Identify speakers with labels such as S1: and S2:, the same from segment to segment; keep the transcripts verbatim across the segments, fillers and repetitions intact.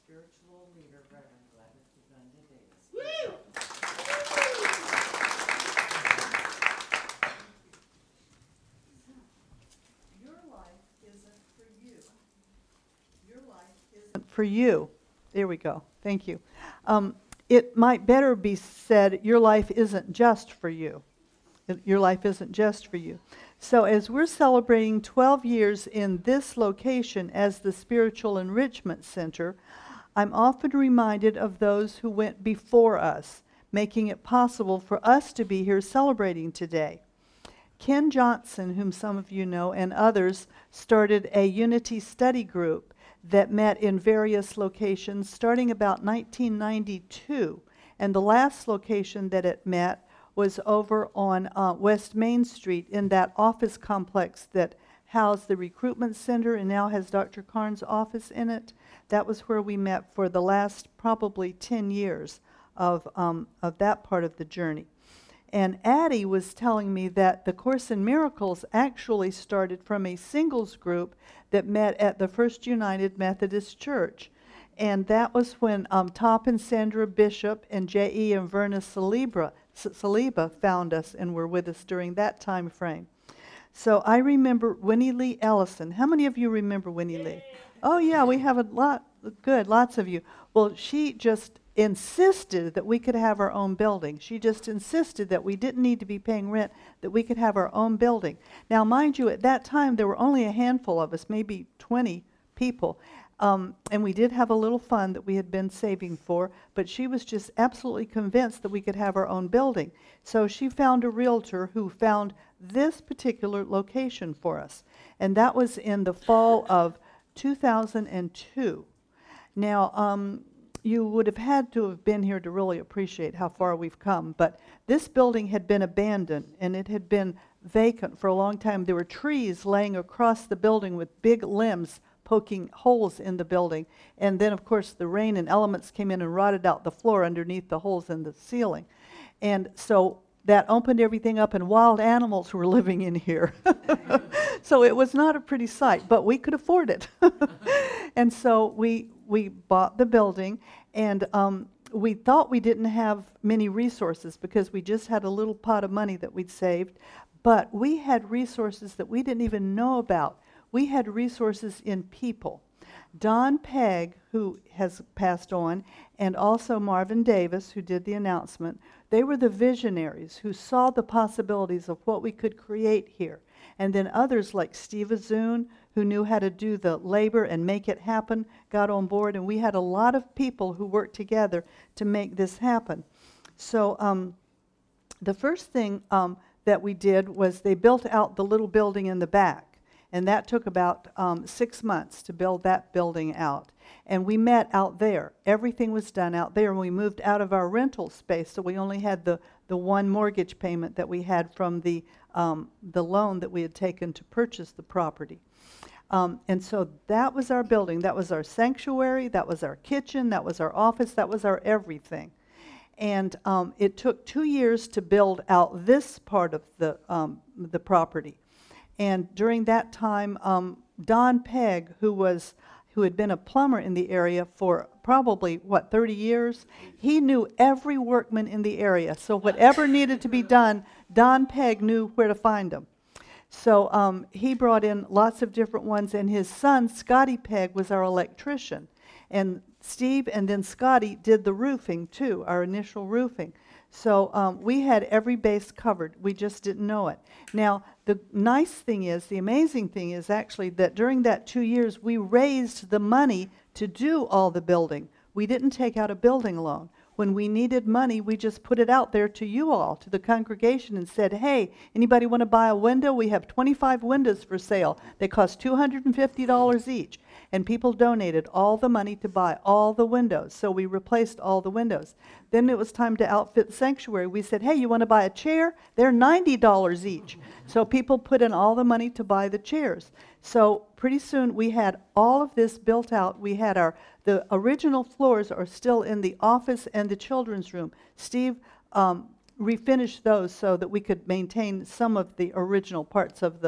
S1: spiritual leader, Reverend Gladys Uganda Davis.
S2: Woo!
S1: Your life isn't for you. Your life isn't for you. There we go. Thank you. Um, it might better be said, your life isn't just for you. Your life isn't just for you. So as we're celebrating twelve years in this location as the Spiritual Enrichment Center, I'm often reminded of those who went before us, making it possible for us to be here celebrating today. Ken Johnson, whom some of you know, and others, started a Unity study group that met in various locations starting about nineteen ninety-two. And the last location that it met was over on uh, West Main Street in that office complex that housed the recruitment center and now has Doctor Karn's office in it. That was where we met for the last probably ten years of, um, of that part of the journey. And Addie was telling me that the Course in Miracles actually started from a singles group that met at the First United Methodist Church. And that was when um, Top and Sandra Bishop and J E and Verna Saliba, Saliba found us and were with us during that time frame. So I remember Winnie Lee Ellison. How many of you remember Winnie Lee? Oh, yeah, we have a lot. Good, lots of you. Well, she just insisted that we could have our own building. She just insisted that we didn't need to be paying rent, that we could have our own building. Now, mind you, at that time, there were only a handful of us, maybe twenty people. Um, and we did have a little fund that we had been saving for, but she was just absolutely convinced that we could have our own building. So she found a realtor who found this particular location for us. And that was in the fall of two thousand two. Now, um, you would have had to have been here to really appreciate how far we've come, but this building had been abandoned and it had been vacant for a long time. There were trees laying across the building with big limbs poking holes in the building. And then, of course, the rain and elements came in and rotted out the floor underneath the holes in the ceiling. And so that opened everything up, and wild animals were living in here. So it was not a pretty sight, but we could afford it. And so we we bought the building, and um, we thought we didn't have many resources because we just had a little pot of money that we'd saved, but we had resources that we didn't even know about. We had resources in people. Don Pegg, who has passed on, and also Marvin Davis, who did the announcement, they were the visionaries who saw the possibilities of what we could create here. And then others like Steve Azoon, who knew how to do the labor and make it happen, got on board, and we had a lot of people who worked together to make this happen. So um, the first thing um, that we did was they built out the little building in the back. And that took about um, six months to build that building out. And we met out there. Everything was done out there. And we moved out of our rental space, so we only had the, the one mortgage payment that we had from the, um, the loan that we had taken to purchase the property. Um, and so that was our building. That was our sanctuary. That was our kitchen. That was our office. That was our everything. And um, it took two years to build out this part of the, um, the property. And during that time, um, Don Pegg, who was, who had been a plumber in the area for probably, what, thirty years, he knew every workman in the area. So whatever needed to be done, Don Pegg knew where to find them. So um, he brought in lots of different ones, and his son, Scotty Pegg, was our electrician. And Steve and then Scotty did the roofing, too, our initial roofing. So um, we had every base covered. We just didn't know it. Now, the nice thing is, the amazing thing is actually that during that two years, we raised the money to do all the building. We didn't take out a building loan. When we needed money, we just put it out there to you all, to the congregation, and said, hey, anybody want to buy a window? We have twenty-five windows for sale. They cost two hundred fifty dollars each. And people donated all the money to buy all the windows. So we replaced all the windows. Then it was time to outfit the sanctuary. We said, hey, you want to buy a chair? They're ninety dollars each. So people put in all the money to buy the chairs. So pretty soon we had all of this built out. We had our, the original floors are still in the office and the children's room. Steve um, refinished those so that we could maintain some of the original parts of the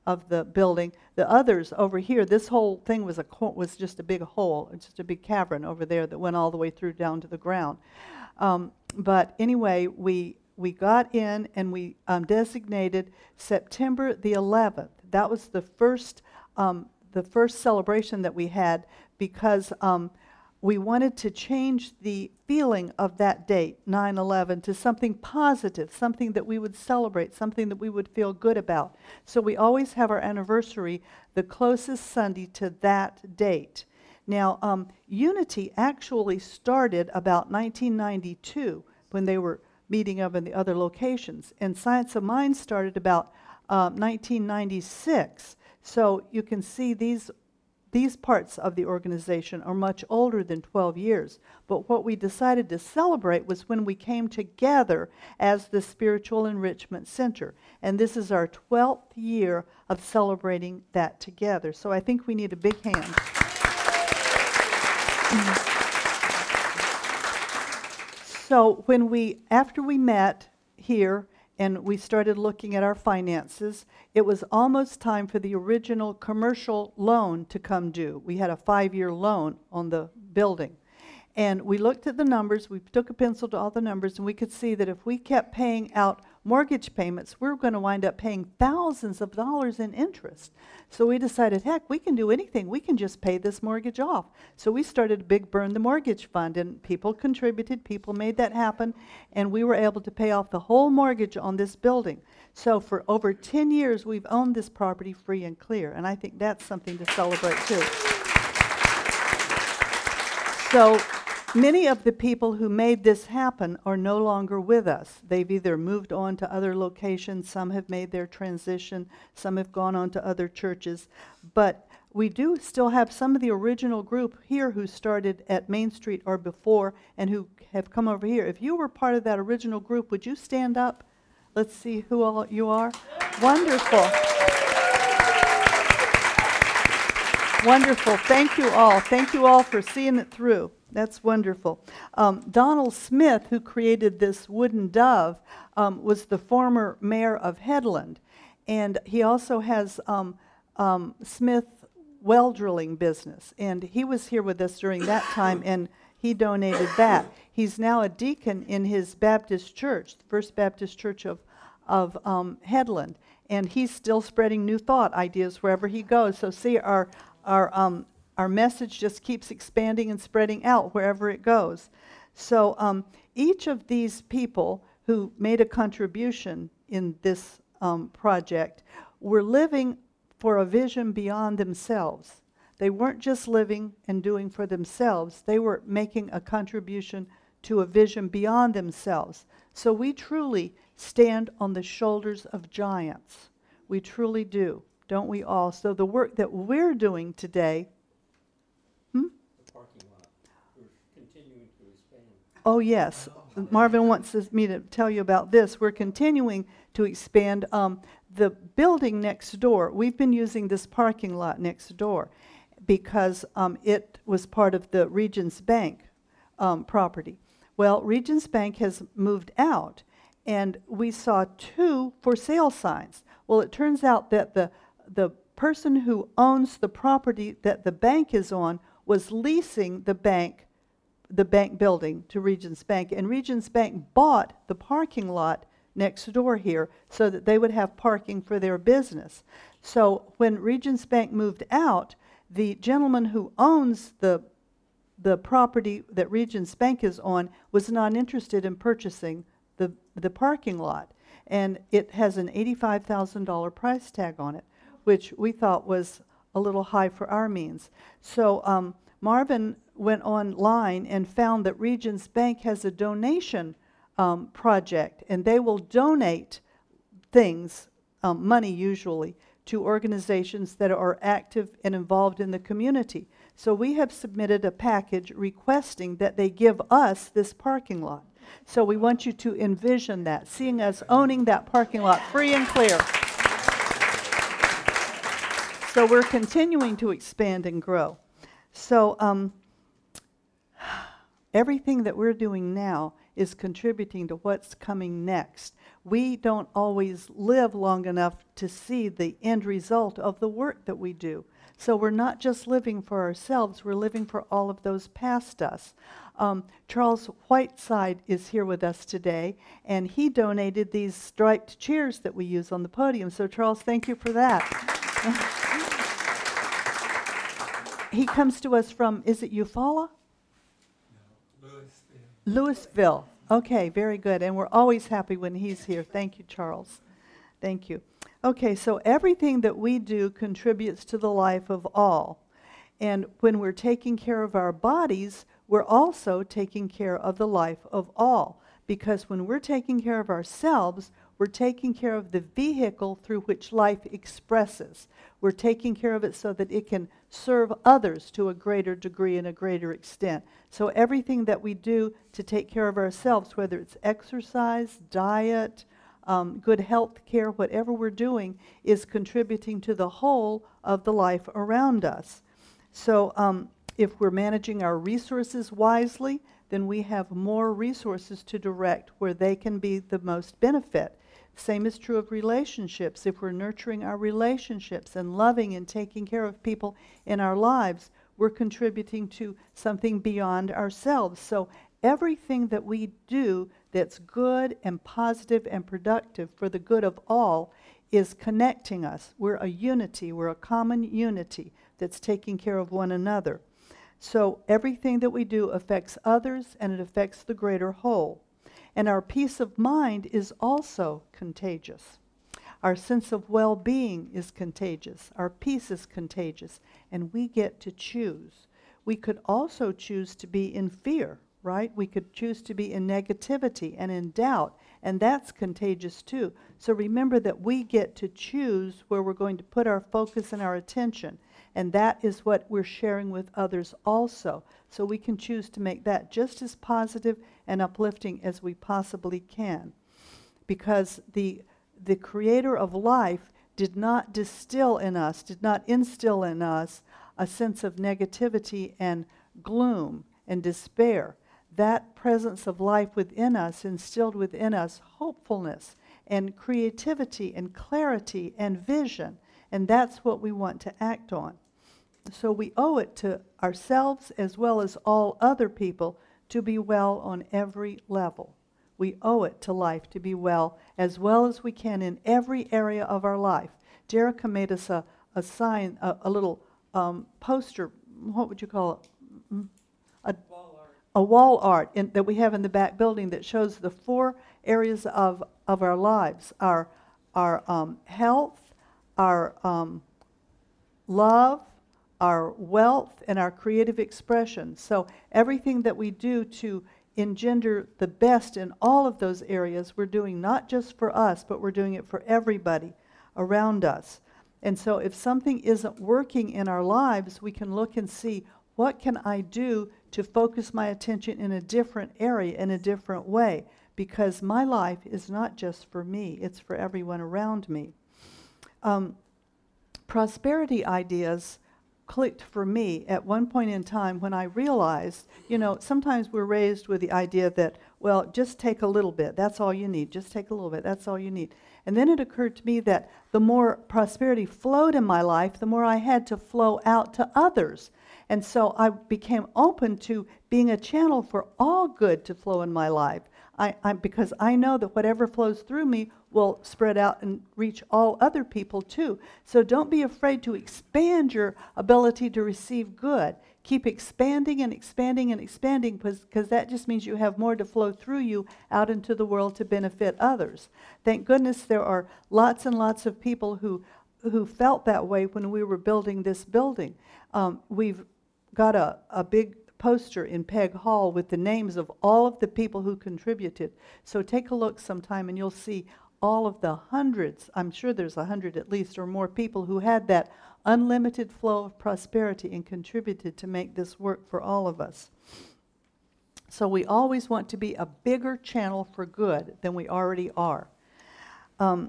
S1: of the building. The others over here, this whole thing was a co- was just a big hole, just a big cavern over there that went all the way through down to the ground. Um, but anyway, we we got in and we um, designated September the eleventh. That was the first um, the first celebration that we had because um, we wanted to change the feeling of that date, nine eleven, to something positive, something that we would celebrate, something that we would feel good about. So we always have our anniversary the closest Sunday to that date. Now, um, Unity actually started about nineteen ninety-two when they were meeting up in the other locations, and Science of Mind started about uh, nineteen ninety-six. So you can see these These parts of the organization are much older than twelve years. But what we decided to celebrate was when we came together as the Spiritual Enrichment Center. And this is our twelfth year of celebrating that together. So I think we need a big hand. So when we, after we met here, and we started looking at our finances, it was almost time for the original commercial loan to come due. We had a five-year loan on the building. And we looked at the numbers, we took a pencil to all the numbers, and we could see that if we kept paying out mortgage payments, we were going to wind up paying thousands of dollars in interest. So we decided, heck, we can do anything. We can just pay this mortgage off. So we started a big Burn the Mortgage Fund, and people contributed, people made that happen, and we were able to pay off the whole mortgage on this building. So for over ten years, we've owned this property free and clear, and I think that's something to celebrate too. So many of the people who made this happen are no longer with us. They've either moved on to other locations, some have made their transition, some have gone on to other churches. But we do still have some of the original group here who started at Main Street or before and who have come over here. If you were part of that original group, would you stand up? Let's see who all you are. Wonderful. Wonderful. Thank you all. Thank you all for seeing it through. That's wonderful. Um, Donald Smith, who created this wooden dove, um, was the former mayor of Headland. And he also has um, um, Smith well drilling business. And he was here with us during that time, and he donated that. He's now a deacon in his Baptist church, the First Baptist Church of, of um, Headland. And he's still spreading new thought ideas wherever he goes. So see, our Our um, our message just keeps expanding and spreading out wherever it goes. So um, each of these people who made a contribution in this um, project were living for a vision beyond themselves. They weren't just living and doing for themselves. They were making a contribution to a vision beyond themselves. So we truly stand on the shoulders of giants. We truly do. Don't we all? So the work that we're doing today, hmm?
S2: The parking lot. We're continuing to expand.
S1: Oh yes, Marvin wants us- me to tell you about this. We're continuing to expand um, the building next door. We've been using this parking lot next door because um, it was part of the Regions Bank um, property. Well, Regions Bank has moved out, and we saw two for sale signs. Well, it turns out that the the person who owns the property that the bank is on was leasing the bank, the bank building to Regions Bank, and Regions Bank bought the parking lot next door here so that they would have parking for their business. So when Regions Bank moved out, the gentleman who owns the the property that Regions Bank is on was not interested in purchasing the the parking lot, and it has an eighty-five thousand dollars price tag on it, which we thought was a little high for our means. So um, Marvin went online and found that Regions Bank has a donation um, project, and they will donate things, um, money usually, to organizations that are active and involved in the community. So we have submitted a package requesting that they give us this parking lot. So we want you to envision that, seeing us owning that parking lot free and clear. So we're continuing to expand and grow. So um, everything that we're doing now is contributing to what's coming next. We don't always live long enough to see the end result of the work that we do. So we're not just living for ourselves, we're living for all of those past us. Um, Charles Whiteside is here with us today, and he donated these striped chairs that we use on the podium. So Charles, thank you for that. He comes to us from, is it Eufaula?
S3: No, Louisville.
S1: Louisville. Okay, very good. And we're always happy when he's here. Thank you, Charles. Thank you. Okay, so everything that we do contributes to the life of all. And when we're taking care of our bodies, we're also taking care of the life of all. Because when we're taking care of ourselves, we're taking care of the vehicle through which life expresses. We're taking care of it so that it can serve others to a greater degree and a greater extent. So everything that we do to take care of ourselves, whether it's exercise, diet, um, good health care, whatever we're doing, is contributing to the whole of the life around us. So um, if we're managing our resources wisely, then we have more resources to direct where they can be the most benefit. Same is true of relationships. If we're nurturing our relationships and loving and taking care of people in our lives, we're contributing to something beyond ourselves. So everything that we do that's good and positive and productive for the good of all is connecting us. We're a unity. We're a common unity that's taking care of one another. So everything that we do affects others, and it affects the greater whole. And our peace of mind is also contagious. Our sense of well-being is contagious. Our peace is contagious. And we get to choose. We could also choose to be in fear, right? We could choose to be in negativity and in doubt. And that's contagious too. So remember that we get to choose where we're going to put our focus and our attention. And that is what we're sharing with others also. So we can choose to make that just as positive and uplifting as we possibly can. Because the, the creator of life did not distill in us, did not instill in us a sense of negativity and gloom and despair. That presence of life within us instilled within us hopefulness and creativity and clarity and vision. And that's what we want to act on. So we owe it to ourselves as well as all other people to be well on every level. We owe it to life to be well as well as we can in every area of our life. Jerica made us a, a sign, a, a little um, poster, what would you call it? A wall art, a wall art in, that we have in the back building that shows the four areas of, of our lives. Our, our um, health, our um, love, our wealth, and our creative expression. So everything that we do to engender the best in all of those areas, we're doing not just for us, but we're doing it for everybody around us. And so if something isn't working in our lives, we can look and see, what can I do to focus my attention in a different area, in a different way? Because my life is not just for me, it's for everyone around me. Um, prosperity ideas clicked for me at one point in time when I realized, you know, sometimes we're raised with the idea that, well, just take a little bit, that's all you need, just take a little bit, that's all you need. And then it occurred to me that the more prosperity flowed in my life, the more I had to flow out to others. And so I became open to being a channel for all good to flow in my life. I, I, because I know that whatever flows through me will spread out and reach all other people too. So don't be afraid to expand your ability to receive good. Keep expanding and expanding and expanding, because that just means you have more to flow through you out into the world to benefit others. Thank goodness there are lots and lots of people who, who felt that way when we were building this building. Um, we've got a, a big poster in Peg Hall with the names of all of the people who contributed. So take a look sometime and you'll see all of the hundreds, I'm sure there's a hundred at least or more people who had that unlimited flow of prosperity and contributed to make this work for all of us. So we always want to be a bigger channel for good than we already are. Um,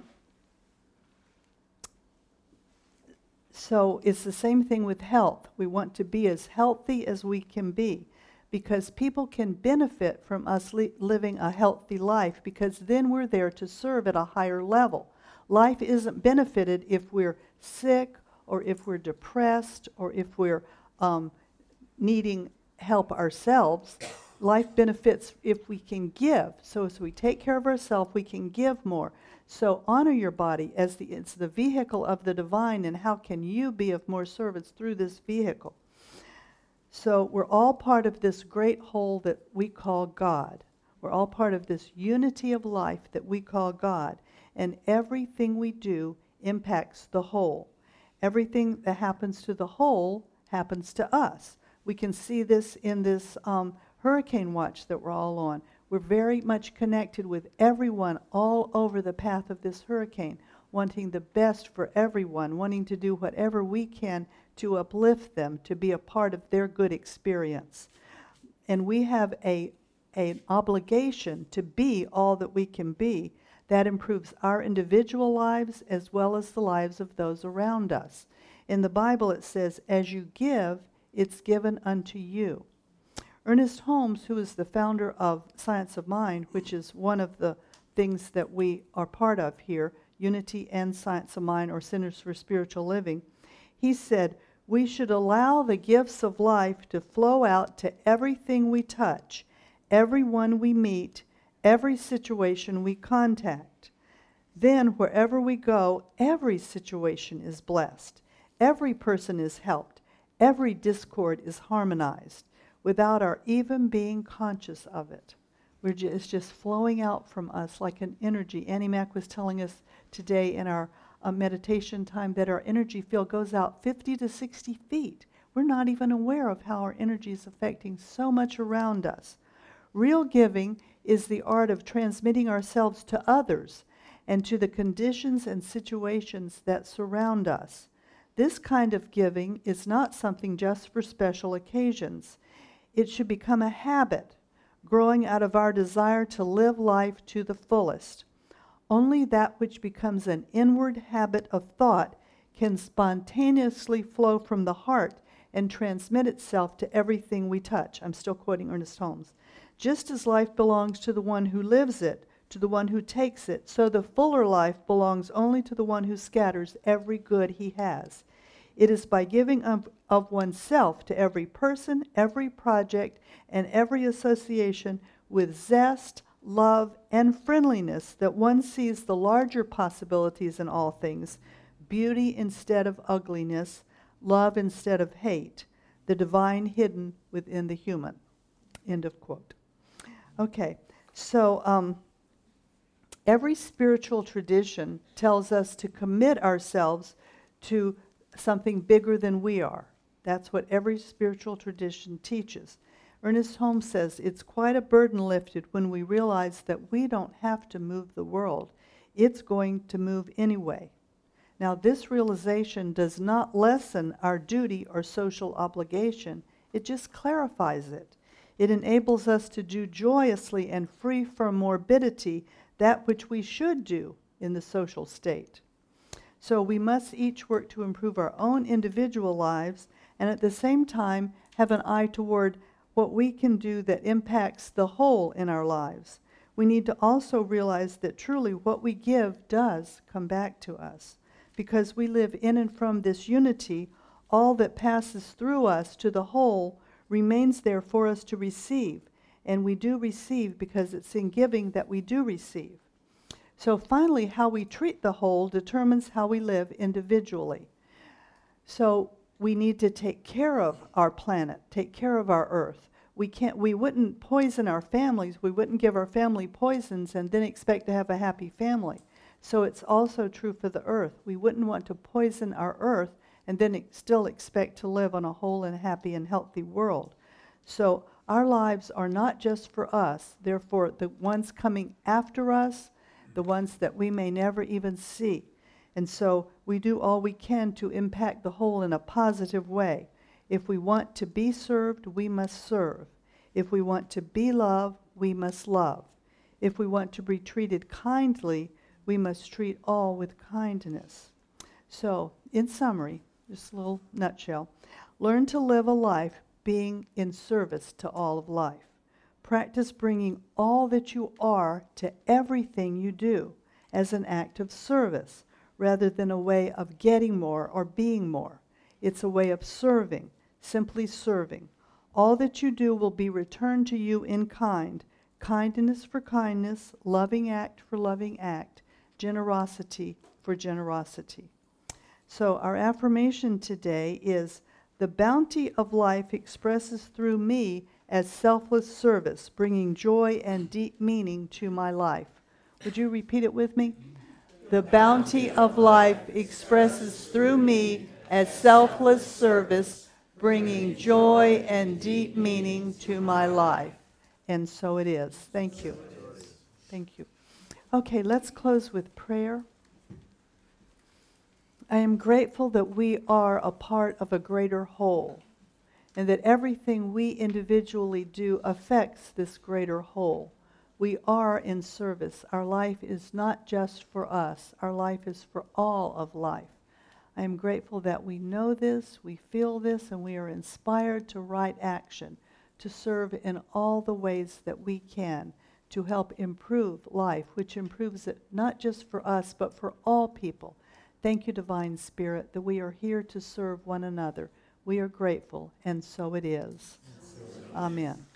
S1: So it's the same thing with health. We want to be as healthy as we can be, because people can benefit from us li- living a healthy life, because then we're there to serve at a higher level. Life isn't benefited if we're sick or if we're depressed or if we're um, needing help ourselves. Life benefits if we can give. So as we take care of ourselves, we can give more. So honor your body as the it's the vehicle of the divine, and how can you be of more service through this vehicle? So we're all part of this great whole that we call God. We're all part of this unity of life that we call God. And everything we do impacts the whole. Everything that happens to the whole happens to us. We can see this in this um, hurricane watch that we're all on. We're very much connected with everyone all over the path of this hurricane, wanting the best for everyone, wanting to do whatever we can to uplift them, to be a part of their good experience. And we have a an obligation to be all that we can be. That improves our individual lives as well as the lives of those around us. In the Bible it says, as you give, it's given unto you. Ernest Holmes, who is the founder of Science of Mind, which is one of the things that we are part of here, Unity and Science of Mind, or Centers for Spiritual Living, he said, we should allow the gifts of life to flow out to everything we touch, everyone we meet, every situation we contact. Then wherever we go, every situation is blessed. Every person is helped. Every discord is harmonized without our even being conscious of it. We're ju- it's just flowing out from us like an energy. Annie Mac was telling us today in our uh, meditation time that our energy field goes out fifty to sixty feet. We're not even aware of how our energy is affecting so much around us. Real giving is the art of transmitting ourselves to others and to the conditions and situations that surround us. This kind of giving is not something just for special occasions. It should become a habit, growing out of our desire to live life to the fullest. Only that which becomes an inward habit of thought can spontaneously flow from the heart and transmit itself to everything we touch. I'm still quoting Ernest Holmes. Just as life belongs to the one who lives it, to the one who takes it, so the fuller life belongs only to the one who scatters every good he has. It is by giving of, of oneself to every person, every project, and every association with zest, love, and friendliness that one sees the larger possibilities in all things, beauty instead of ugliness, love instead of hate, the divine hidden within the human. End of quote. Okay, so um, every spiritual tradition tells us to commit ourselves to something bigger than we are. That's what every spiritual tradition teaches. Ernest Holmes says it's quite a burden lifted when we realize that we don't have to move the world. It's going to move anyway. Now, this realization does not lessen our duty or social obligation. It just clarifies it. It enables us to do joyously and free from morbidity that which we should do in the social state. So we must each work to improve our own individual lives and at the same time have an eye toward what we can do that impacts the whole in our lives. We need to also realize that truly what we give does come back to us. Because we live in and from this unity, all that passes through us to the whole remains there for us to receive. And we do receive because it's in giving that we do receive. So finally, how we treat the whole determines how we live individually. So we need to take care of our planet, take care of our earth. We can't, we wouldn't poison our families, we wouldn't give our family poisons and then expect to have a happy family. So it's also true for the earth. We wouldn't want to poison our earth and then ex- still expect to live on a whole and happy and healthy world. So our lives are not just for us, therefore the ones coming after us, the ones that we may never even see. And so we do all we can to impact the whole in a positive way. If we want to be served, we must serve. If we want to be loved, we must love. If we want to be treated kindly, we must treat all with kindness. So, in summary, just a little nutshell, learn to live a life being in service to all of life. Practice bringing all that you are to everything you do as an act of service, rather than a way of getting more or being more. It's a way of serving, simply serving. All that you do will be returned to you in kind, kindness for kindness, loving act for loving act, generosity for generosity. So our affirmation today is, the bounty of life expresses through me as selfless service, bringing joy and deep meaning to my life. Would you repeat it with me? The bounty of life expresses through me as selfless service, bringing joy and deep meaning to my life. And so it is. Thank you. Thank you. Okay, let's close with prayer. I am grateful that we are a part of a greater whole, and that everything we individually do affects this greater whole. We are in service. Our life is not just for us. Our life is for all of life. I am grateful that we know this, we feel this, and we are inspired to right action, to serve in all the ways that we can, to help improve life, which improves it not just for us, but for all people. Thank you, Divine Spirit, that we are here to serve one another. We are grateful, and so it is. Amen.